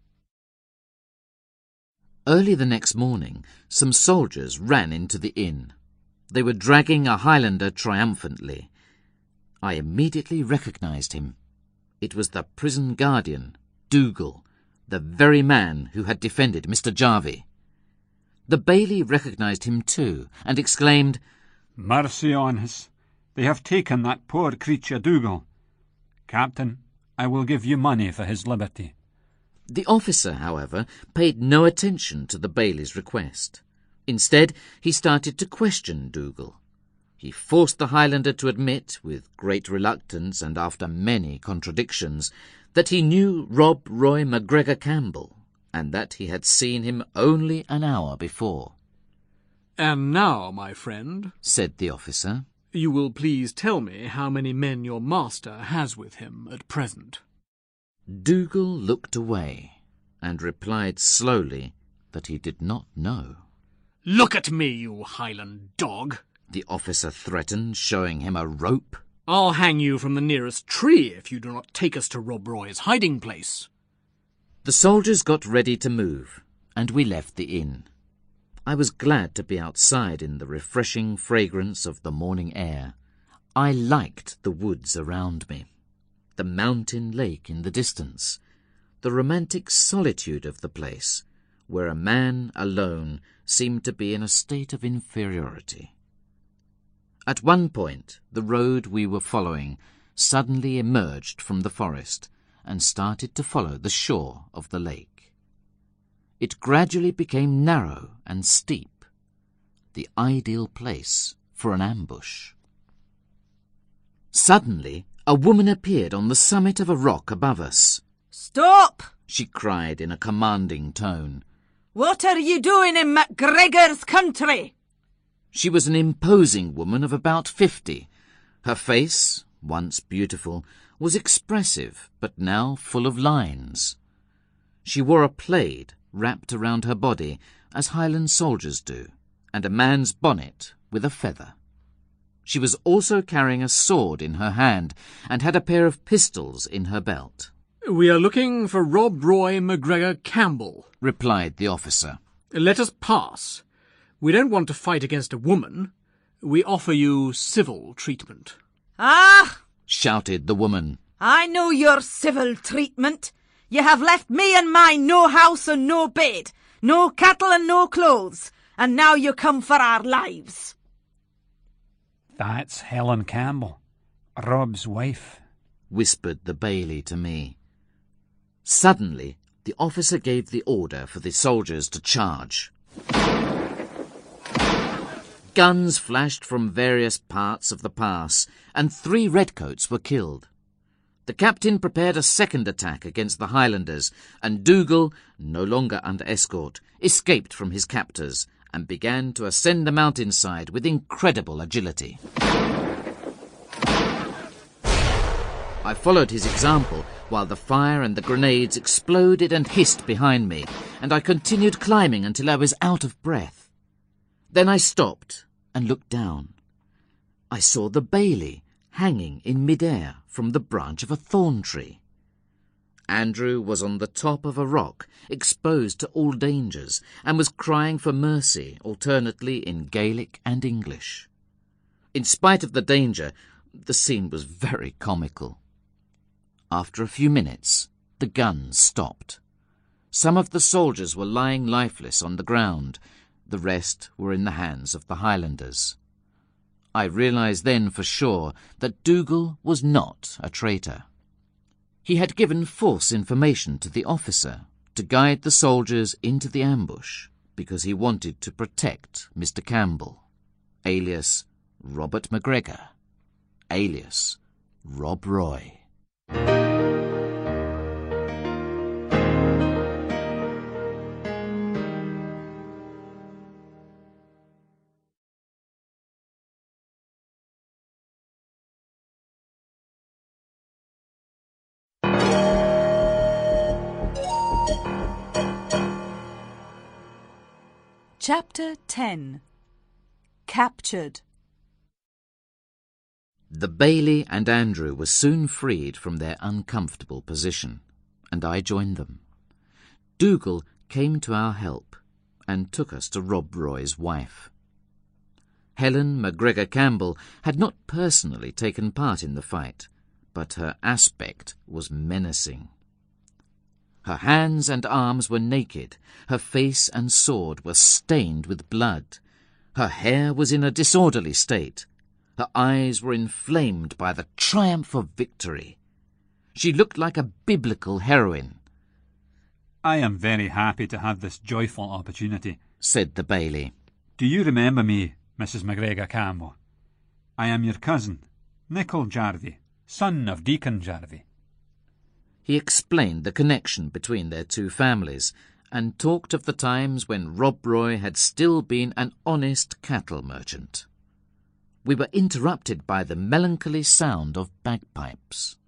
Early the next morning, some soldiers ran into the inn. They were dragging a Highlander triumphantly. I immediately recognized him. It was the prison guardian, Dougal, the very man who had defended Mr. Jarvie. The bailey recognized him too, and exclaimed, "Mercy on us! They have taken that poor creature Dougal. Captain, I will give you money for his liberty." The officer, however, paid no attention to the bailey's request. Instead, he started to question Dougal. He forced the Highlander to admit, with great reluctance and after many contradictions, that he knew Rob Roy MacGregor Campbell, and that he had seen him only an hour before. "And now, my friend," said the officer, "you will please tell me how many men your master has with him at present." Dougal looked away and replied slowly that he did not know. "Look at me, you Highland dog," the officer threatened, showing him a rope. "I'll hang you from the nearest tree if you do not take us to Rob Roy's hiding place." The soldiers got ready to move, and we left the inn. I was glad to be outside in the refreshing fragrance of the morning air. I liked the woods around me, the mountain lake in the distance, the romantic solitude of the place, where a man alone seemed to be in a state of inferiority. At one point, the road we were following suddenly emerged from the forest and started to follow the shore of the lake. It gradually became narrow and steep, the ideal place for an ambush. Suddenly, a woman appeared on the summit of a rock above us. "Stop!" she cried in a commanding tone. "What are you doing in MacGregor's country?" She was an imposing woman of about 50. Her face, once beautiful, was expressive, but now full of lines. She wore a plaid wrapped around her body, as Highland soldiers do, and a man's bonnet with a feather. She was also carrying a sword in her hand, and had a pair of pistols in her belt. "We are looking for Rob Roy McGregor Campbell," replied the officer. "Let us pass. We don't want to fight against a woman. We offer you civil treatment." Ah! shouted the woman. I know your civil treatment. You have left me and mine no house and no bed, no cattle and no clothes, and now you come for our lives. That's Helen Campbell, Rob's wife, whispered the bailey to me. Suddenly, the officer gave the order for the soldiers to charge. Guns flashed from various parts of the pass, and 3 redcoats were killed. The captain prepared a second attack against the Highlanders, and Dougal, no longer under escort, escaped from his captors and began to ascend the mountainside with incredible agility. I followed his example while the fire and the grenades exploded and hissed behind me, and I continued climbing until I was out of breath. Then I stopped and looked down. I saw the bailey hanging in mid-air from the branch of a thorn tree. Andrew was on the top of a rock, exposed to all dangers, and was crying for mercy alternately in Gaelic and English. In spite of the danger, the scene was very comical. After a few minutes, the guns stopped. Some of the soldiers were lying lifeless on the ground. The rest were in the hands of the Highlanders. I realized then for sure that Dougal was not a traitor. He had given false information to the officer to guide the soldiers into the ambush because he wanted to protect Mr. Campbell, alias Robert McGregor, alias Rob Roy. Chapter 10. Captured. The bailey and Andrew were soon freed from their uncomfortable position, and I joined them. Dougal came to our help and took us to Rob Roy's wife. Helen McGregor Campbell had not personally taken part in the fight, but her aspect was menacing. Her hands and arms were naked, her face and sword were stained with blood, her hair was in a disorderly state, her eyes were inflamed by the triumph of victory. She looked like a biblical heroine. I am very happy to have this joyful opportunity, said the bailey. Do you remember me, Mrs. McGregor Campbell? I am your cousin, Nicol Jarvie, son of Deacon Jarvie. He explained the connection between their two families and talked of the times when Rob Roy had still been an honest cattle merchant. We were interrupted by the melancholy sound of bagpipes.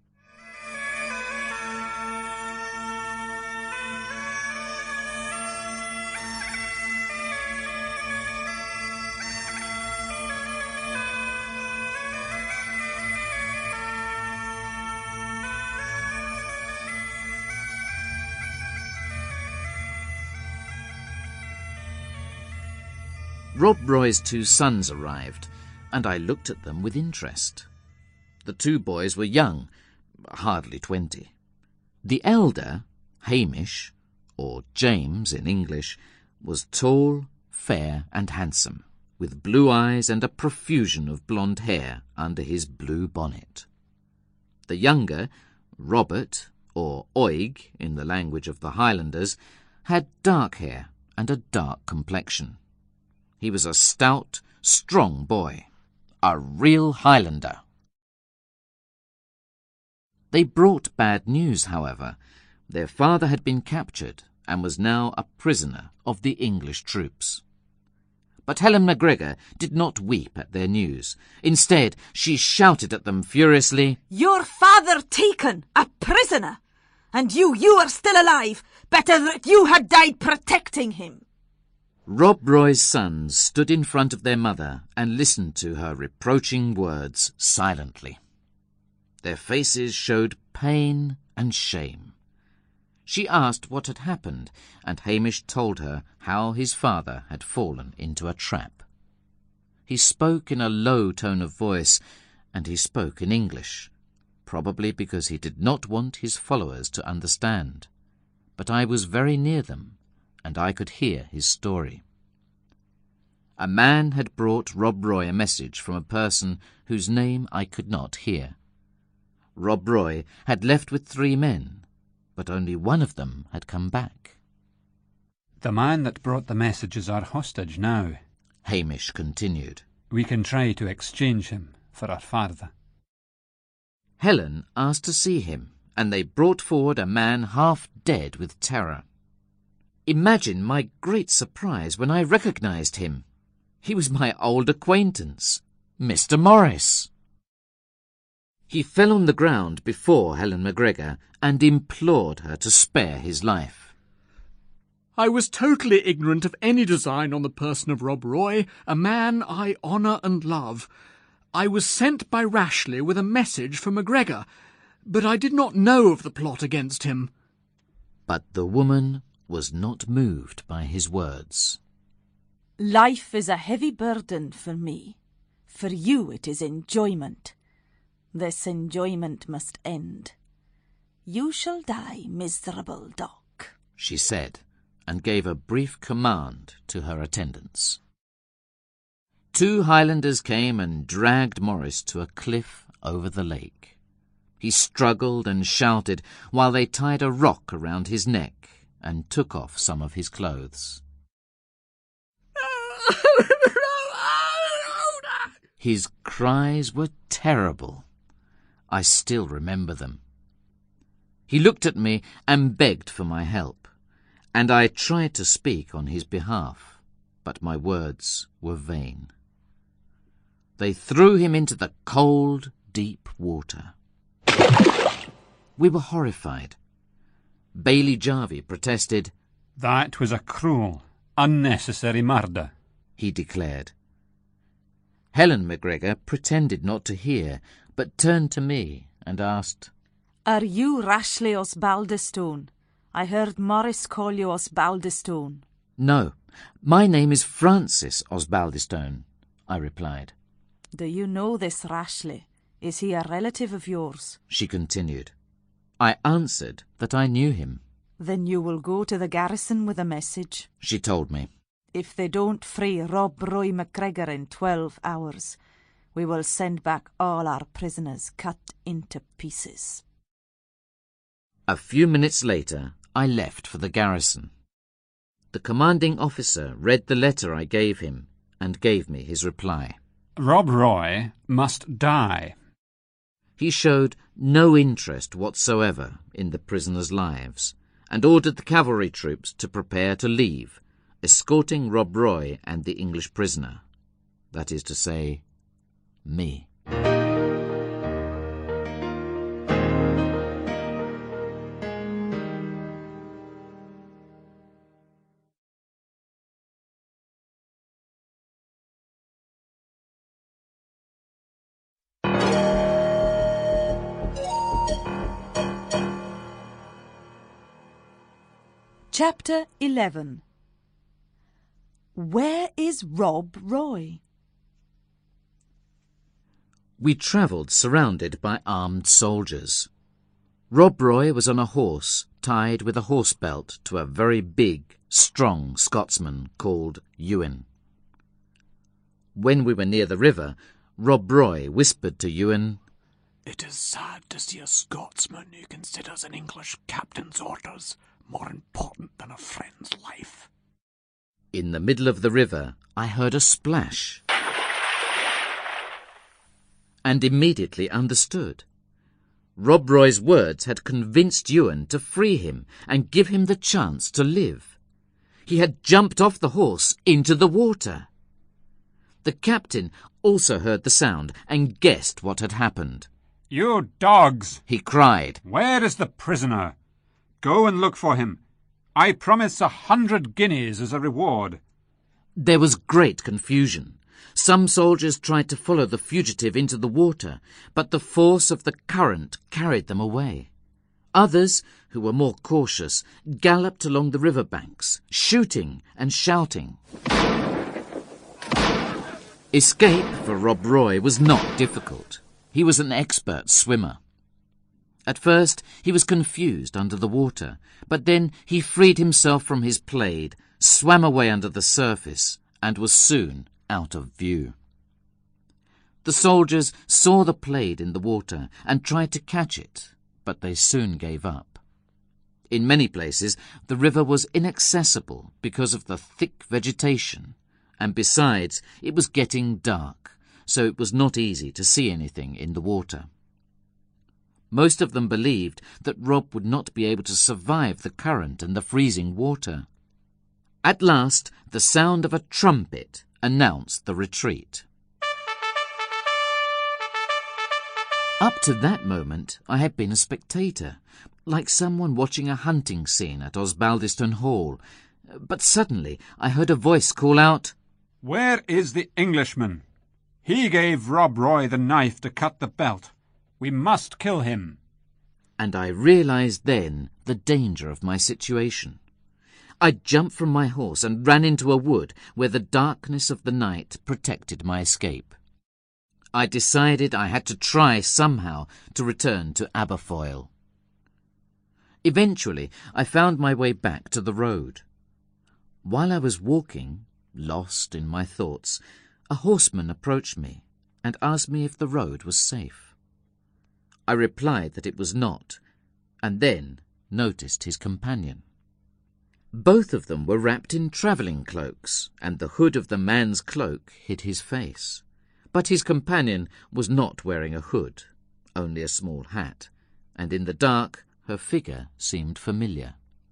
Rob Roy's 2 sons arrived, and I looked at them with interest. The 2 boys were young, hardly 20. The elder, Hamish, or James in English, was tall, fair and handsome, with blue eyes and a profusion of blonde hair under his blue bonnet. The younger, Robert, or Oig in the language of the Highlanders, had dark hair and a dark complexion. He was a stout, strong boy, a real Highlander. They brought bad news, however. Their father had been captured and was now a prisoner of the English troops. But Helen MacGregor did not weep at their news. Instead, she shouted at them furiously, "Your father taken, a prisoner! And you are still alive! Better that you had died protecting him!" Rob Roy's sons stood in front of their mother and listened to her reproaching words silently. Their faces showed pain and shame. She asked what had happened, and Hamish told her how his father had fallen into a trap. He spoke in a low tone of voice, and he spoke in English, probably because he did not want his followers to understand. But I was very near them, and I could hear his story. A man had brought Rob Roy a message from a person whose name I could not hear. Rob Roy had left with 3 men, but only one of them had come back. The man that brought the message is our hostage now, Hamish continued. We can try to exchange him for our father. Helen asked to see him, and they brought forward a man half dead with terror. Imagine my great surprise when I recognized him. He was my old acquaintance, Mr. Morris. He fell on the ground before Helen MacGregor and implored her to spare his life. "I was totally ignorant of any design on the person of Rob Roy, a man I honour and love. I was sent by Rashleigh with a message for MacGregor, but I did not know of the plot against him." But the woman was not moved by his words. Life is a heavy burden for me. For you it is enjoyment. This enjoyment must end. You shall die, miserable dog, she said, and gave a brief command to her attendants. 2 Highlanders came and dragged Morris to a cliff over the lake. He struggled and shouted while they tied a rock around his neck and took off some of his clothes. His cries were terrible. I still remember them. He looked at me and begged for my help, and I tried to speak on his behalf, but my words were vain. They threw him into the cold, deep water. We were horrified. Bailey Jarvie protested. That was a cruel, unnecessary murder, he declared. Helen MacGregor pretended not to hear, but turned to me and asked, Are you Rashleigh Osbaldistone? I heard Morris call you Osbaldistone. No, my name is Francis Osbaldistone, I replied. Do you know this Rashleigh? Is he a relative of yours? She continued. I answered that I knew him. Then you will go to the garrison with a message, she told me. If they don't free Rob Roy MacGregor in 12 hours, we will send back all our prisoners cut into pieces. A few minutes later, I left for the garrison. The commanding officer read the letter I gave him and gave me his reply. Rob Roy must die. He showed no interest whatsoever in the prisoners' lives and ordered the cavalry troops to prepare to leave, escorting Rob Roy and the English prisoner. That is to say, me. Chapter 11. Where is Rob Roy? We travelled surrounded by armed soldiers. Rob Roy was on a horse tied with a horse belt to a very big, strong Scotsman called Ewan. When we were near the river, Rob Roy whispered to Ewan, It is sad to see a Scotsman who considers an English captain's orders more important than a friend's life. In the middle of the river, I heard a splash and immediately understood. Rob Roy's words had convinced Ewan to free him and give him the chance to live. He had jumped off the horse into the water. The captain also heard the sound and guessed what had happened. "You dogs!" He cried. "Where is the prisoner? Go and look for him. I promise 100 guineas as a reward." There was great confusion. Some soldiers tried to follow the fugitive into the water, but the force of the current carried them away. Others, who were more cautious, galloped along the river banks, shooting and shouting. Escape for Rob Roy was not difficult. He was an expert swimmer. At first he was confused under the water, but then he freed himself from his plaid, swam away under the surface, and was soon out of view. The soldiers saw the plaid in the water and tried to catch it, but they soon gave up. In many places the river was inaccessible because of the thick vegetation, and besides it was getting dark, so it was not easy to see anything in the water. Most of them believed that Rob would not be able to survive the current and the freezing water. At last the sound of a trumpet announced the retreat. Up to that moment I had been a spectator, like someone watching a hunting scene at Osbaldistone Hall, but suddenly I heard a voice call out, "Where is the Englishman? He gave Rob Roy the knife to cut the belt. We must kill him." And I realized then the danger of my situation. I jumped from my horse and ran into a wood where the darkness of the night protected my escape. I decided I had to try somehow to return to Aberfoyle. Eventually I found my way back to the road. While I was walking, lost in my thoughts, a horseman approached me and asked me if the road was safe. I replied that it was not, and then noticed his companion. Both of them were wrapped in travelling cloaks, and the hood of the man's cloak hid his face. But his companion was not wearing a hood, only a small hat, and in the dark her figure seemed familiar.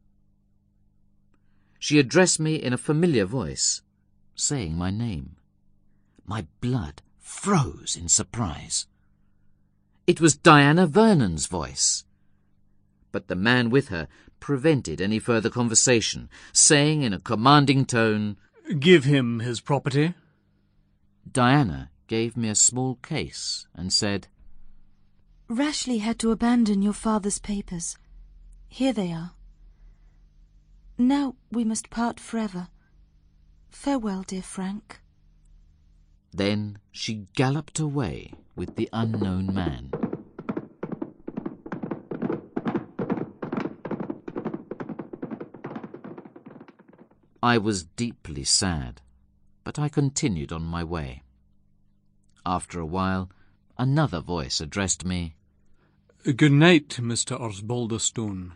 She addressed me in a familiar voice, saying my name. My blood froze in surprise. It was Diana Vernon's voice. But the man with her prevented any further conversation, saying in a commanding tone, "Give him his property." Diana gave me a small case and said, Rashleigh had to abandon your father's papers. Here they are. Now we must part forever. Farewell, dear Frank. Then she galloped away with the unknown man. I was deeply sad, but I continued on my way. After a while, another voice addressed me. "Good night, Mr. Osbaldistone."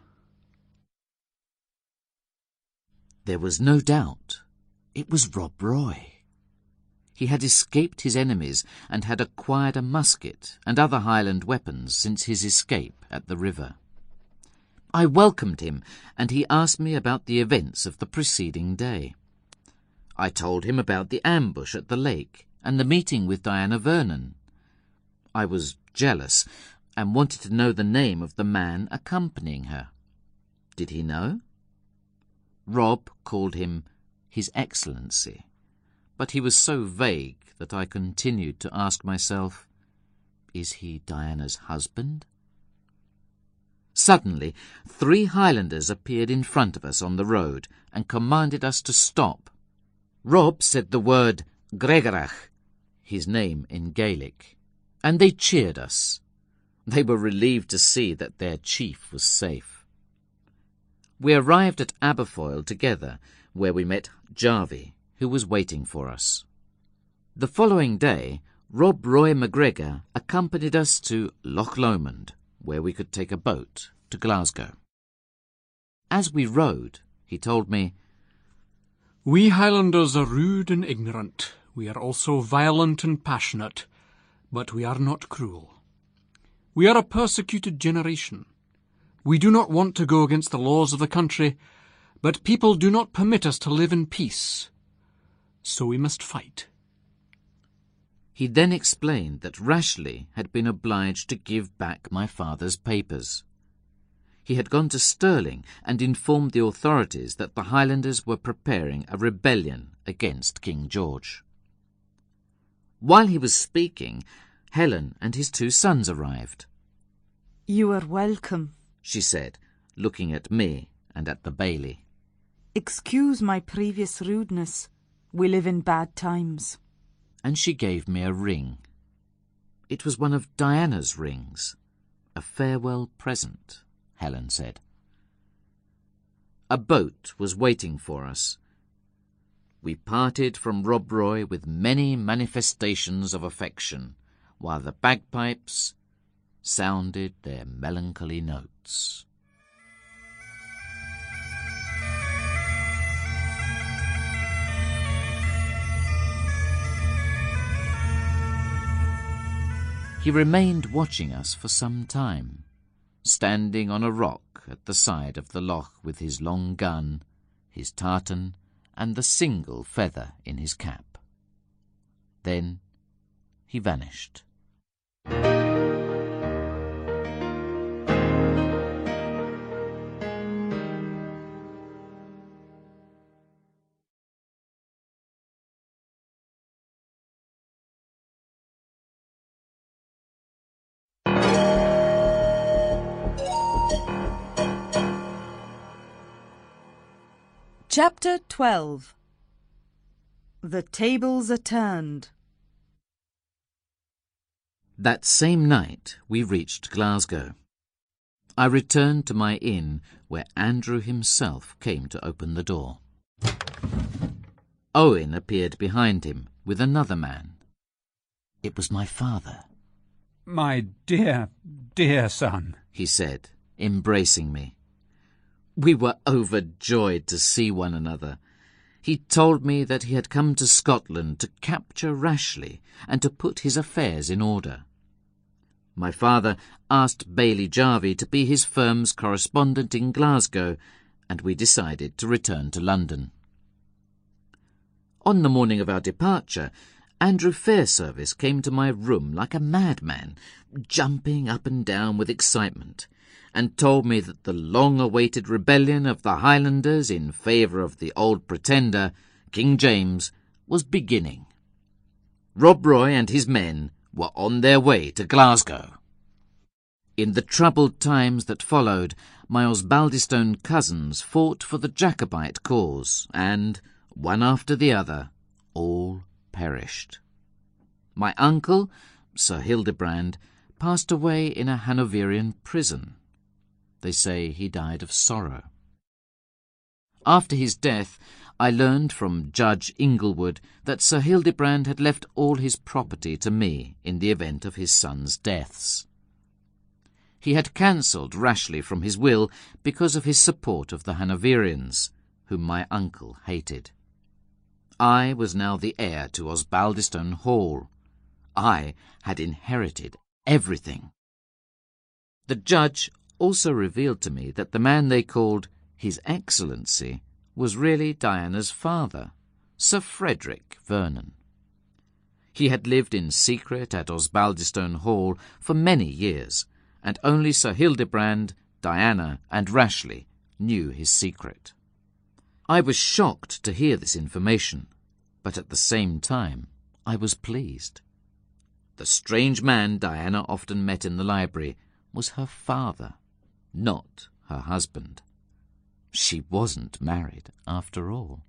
There was no doubt. It was Rob Roy. He had escaped his enemies and had acquired a musket and other Highland weapons since his escape at the river. I welcomed him, and he asked me about the events of the preceding day. I told him about the ambush at the lake and the meeting with Diana Vernon. I was jealous and wanted to know the name of the man accompanying her. Did he know? Rob called him His Excellency, but he was so vague that I continued to ask myself, is he Diana's husband? Suddenly, 3 Highlanders appeared in front of us on the road and commanded us to stop. Rob said the word Gregorach, his name in Gaelic, and they cheered us. They were relieved to see that their chief was safe. We arrived at Aberfoyle together, where we met Jarvie, who was waiting for us. The following day, Rob Roy MacGregor accompanied us to Loch Lomond, where we could take a boat to Glasgow. As we rode, he told me, "We Highlanders are rude and ignorant. We are also violent and passionate, but we are not cruel. We are a persecuted generation. We do not want to go against the laws of the country, but people do not permit us to live in peace. So we must fight. He then explained that Rashleigh had been obliged to give back my father's papers. He had gone to Stirling and informed the authorities that the Highlanders were preparing a rebellion against King George. While he was speaking, Helen and his 2 sons arrived. "You are welcome," she said, looking at me and at the Bailey. "Excuse my previous rudeness. We live in bad times." And she gave me a ring. It was one of Diana's rings. A farewell present, Helen said. A boat was waiting for us. We parted from Rob Roy with many manifestations of affection, while the bagpipes sounded their melancholy notes. He remained watching us for some time, standing on a rock at the side of the loch with his long gun, his tartan, and the single feather in his cap. Then he vanished. Chapter 12. The tables are turned. That same night we reached Glasgow. I returned to my inn, where Andrew himself came to open the door. Owen appeared behind him with another man. It was my father. "My dear, dear son," he said, embracing me. We were overjoyed to see one another. He told me that he had come to Scotland to capture Rashleigh and to put his affairs in order. My father asked Bailey Jarvie to be his firm's correspondent in Glasgow, and we decided to return to London. On the morning of our departure, Andrew Fairservice came to my room like a madman, jumping up and down with excitement, and told me that the long-awaited rebellion of the Highlanders in favour of the old Pretender, King James, was beginning. Rob Roy and his men were on their way to Glasgow. In the troubled times that followed, my Osbaldistone cousins fought for the Jacobite cause, and, one after the other, all perished. My uncle, Sir Hildebrand, passed away in a Hanoverian prison. They say he died of sorrow. After his death, I learned from Judge Inglewood that Sir Hildebrand had left all his property to me in the event of his sons' deaths. He had cancelled Rashleigh from his will because of his support of the Hanoverians, whom my uncle hated. I was now the heir to Osbaldistone Hall. I had inherited everything. The judge also revealed to me that the man they called His Excellency was really Diana's father, Sir Frederick Vernon. He had lived in secret at Osbaldistone Hall for many years, and only Sir Hildebrand, Diana, and Rashleigh knew his secret. I was shocked to hear this information, but at the same time I was pleased. The strange man Diana often met in the library was her father, not her husband. She wasn't married, after all.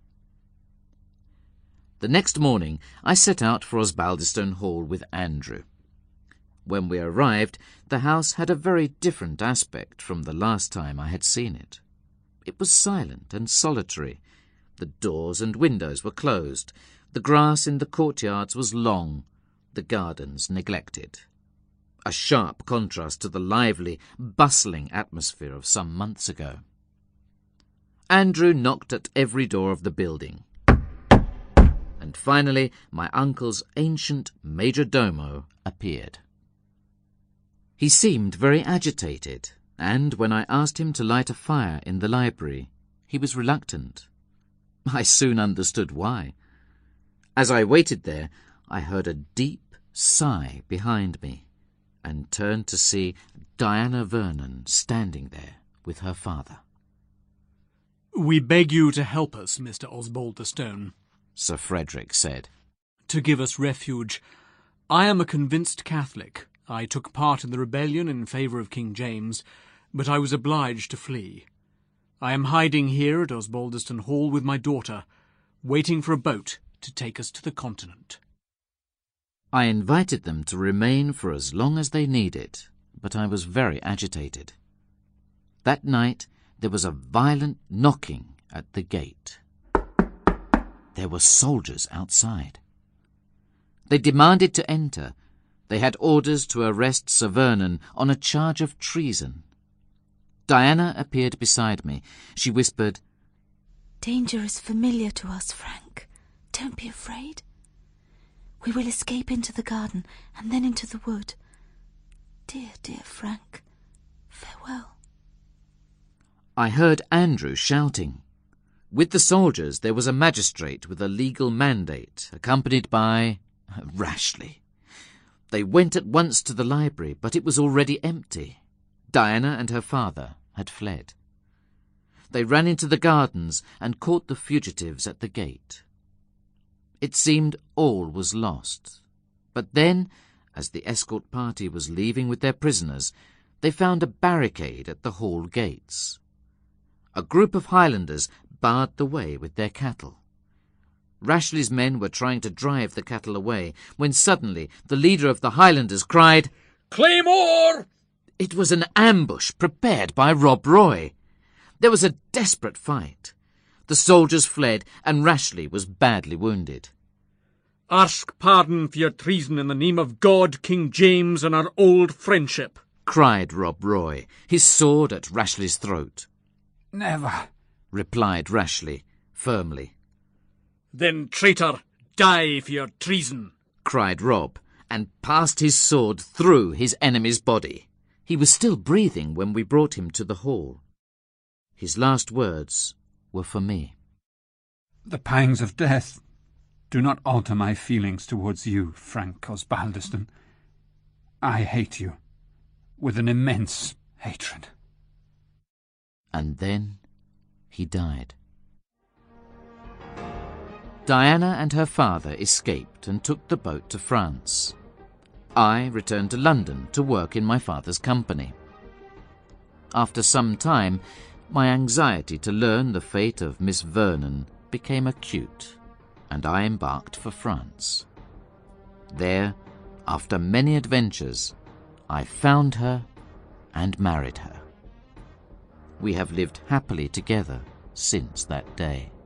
The next morning I set out for Osbaldistone Hall with Andrew. When we arrived, the house had a very different aspect from the last time I had seen it. It was silent and solitary. The doors and windows were closed. The grass in the courtyards was long, the gardens neglected. A sharp contrast to the lively, bustling atmosphere of some months ago. Andrew knocked at every door of the building. And finally, my uncle's ancient major domo appeared. He seemed very agitated, and when I asked him to light a fire in the library, he was reluctant. I soon understood why. As I waited there, I heard a deep sigh behind me and turned to see Diana Vernon standing there with her father. "We beg you to help us, Mr. Osbaldistone," Sir Frederick said. "to give us refuge. I am a convinced Catholic. I took part in the rebellion in favour of King James, but I was obliged to flee. I am hiding here at Osbaldiston Hall with my daughter, waiting for a boat to take us to the continent." I invited them to remain for as long as they needed, but I was very agitated. That night there was a violent knocking at the gate. There were soldiers outside. They demanded to enter. They had orders to arrest Sir Vernon on a charge of treason. Diana appeared beside me. She whispered, "Danger is familiar to us, Frank. Don't be afraid. We will escape into the garden and then into the wood. Dear, dear Frank, farewell." I heard Andrew shouting. With the soldiers there was a magistrate with a legal mandate, accompanied by Rashleigh. They went at once to the library, but it was already empty. Diana and her father had fled. They ran into the gardens and caught the fugitives at the gate. It seemed all was lost. But then, as the escort party was leaving with their prisoners, they found a barricade at the hall gates. A group of Highlanders barred the way with their cattle. Rashleigh's men were trying to drive the cattle away, when suddenly the leader of the Highlanders cried, "Claymore!" It was an ambush prepared by Rob Roy. There was a desperate fight. The soldiers fled, and Rashleigh was badly wounded. "Ask pardon for your treason in the name of God, King James, and our old friendship," cried Rob Roy, his sword at Rashleigh's throat. Never, replied Rashleigh firmly. "Then, traitor, die for your treason," cried Rob, and passed his sword through his enemy's body. He was still breathing when we brought him to the hall. His last words were for me. the pangs of death do not alter my feelings towards you, Frank Osbaldiston. I hate you with an immense hatred." And then he died. Diana and her father escaped and took the boat to France. I returned to London to work in my father's company. After some time, my anxiety to learn the fate of Miss Vernon became acute, and I embarked for France. There, after many adventures, I found her and married her. We have lived happily together since that day.